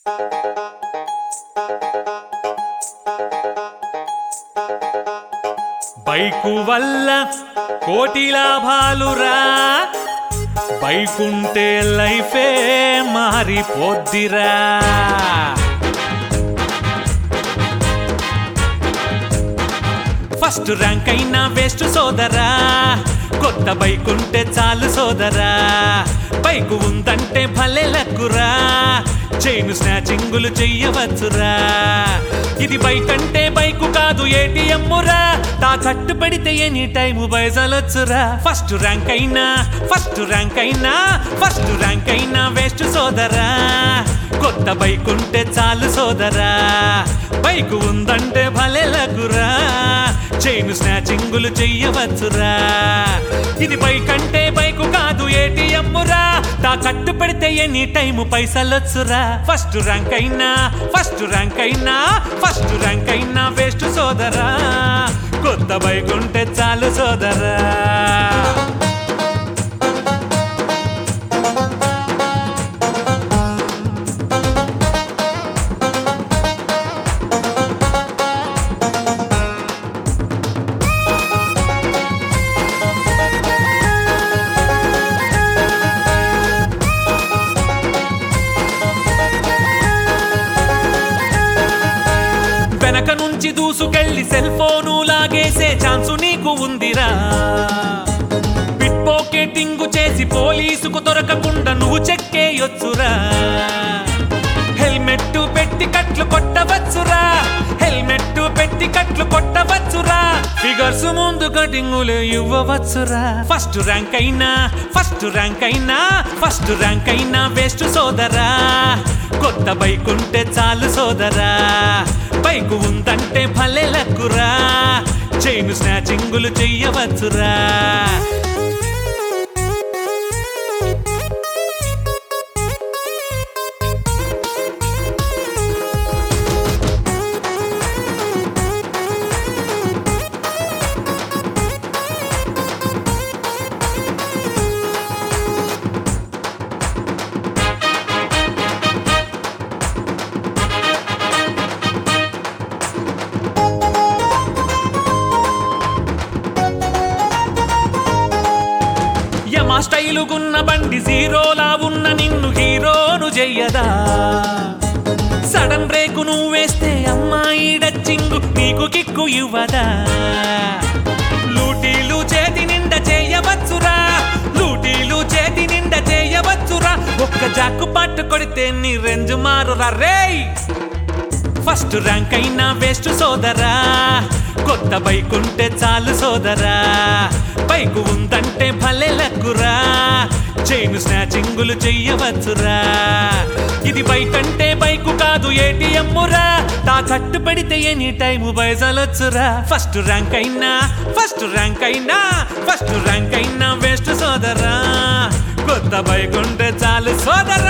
Bike వల్ల కోటి లాభాలురా, బైకుంటే లైఫే మారిపోద్దిరా. ఫస్ట్ ర్యాంక్ అయినా వేస్ట్ సోదరా, కొత్త బైకుంటే చాలు సోదరా. బైకు ఉందంటే భలే లక్కురా, చైను స్నాచింగులు చెయ్యవచ్చురా. ఇది బైక్ అంటే బైకు కాదు ఏటీఎమ్మురా, తాకట్టు పెడితే ఎనీ టైము పైసలొచ్చురా. ఫస్ట్ ర్యాంక్ అయినా వేస్ట్ సోదరా, కొత్త బైకుంటే చాలు సోదరా. బైకు ఉందంటే భలే లక్కురా, చైను స్నాచింగులు చెయ్యవచ్చురా. ఇది బైక్ అంటే బైకు కాదు ఏటీఎమ్మురా, తాకట్టు పెడితే ఎనీ టైము పైసలొచ్చురా. ఫస్ట్ ర్యాంక్ అయినా వేస్ట్ సోదరా, కొత్త బైక్ ఉంటే చాలు సోదరా. వెనక నుంచి దూసుకెళ్ళి సెల్ ఫోను లాగేసే ఛాన్సు నీకు ఉందిరా. పిట్ పాకెటింగ్ చేసి పోలీసుకు దొరకకుండా నువ్వు చెక్కేయొచ్చురా. హెల్మెట్ పెట్టి కట్లు కొట్టవచ్చురా, ఫిగర్స్ ముందు కటింగులు ఇవ్వవచ్చురా. ఫస్ట్ ర్యాంక్ అయినా వేస్ట్ సోదరా, కొత్త బైక్ ఉంటే చాలు సోదరా. బైకు ఉందంటే భలే లక్కురా, చైను స్నాచింగులు చెయ్యవచ్చురా. మా స్టైలుగున్న బండి జీరోలా ఉన్న నిన్ను హీరోను చెయ్యదా. సడన్ బ్రేకు నువ్వు వేస్తే అమ్మాయి డచ్చింగు నీకు కిక్కు ఇవ్వదా. లూటీలు చేతి నిండా చేయవచ్చురా, ఒక్క జాక్కు పట్టు కొడితే నీ రేంజ్ మారురా రేయ్. ఫస్ట్ ర్యాంక్ అయినా వేస్ట్ సోదరా, కొత్త బైక్ ఉంటే చాలు సోదరా. బైకు ఉందంటే భలే లక్కురా, చైను స్నాచింగులు చెయ్యవచ్చురా. ఇది బైక్ అంటే బైకు కాదు ఏటీఎమ్మురా, తాకట్టు పెడితే ఎనీ టైము పైసలొచ్చురా. ఫస్ట్ ర్యాంక్ అయినా వేస్ట్ సోదరా, కొత్త బైక్ ఉంటే చాలు సోదరా.